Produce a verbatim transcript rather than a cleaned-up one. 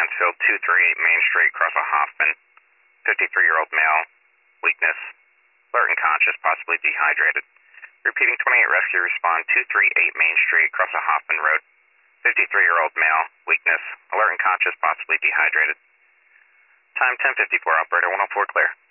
Mansfield, two thirty-eight Main Street, across a Hoffman, fifty-three-year-old male, weakness, alert and conscious, possibly dehydrated. Repeating, twenty-eight rescue, respond, two thirty-eight Main Street, across a Hoffman Road, fifty-three-year-old male, weakness, alert and conscious, possibly dehydrated. Time ten fifty-four, operator one oh four, clear.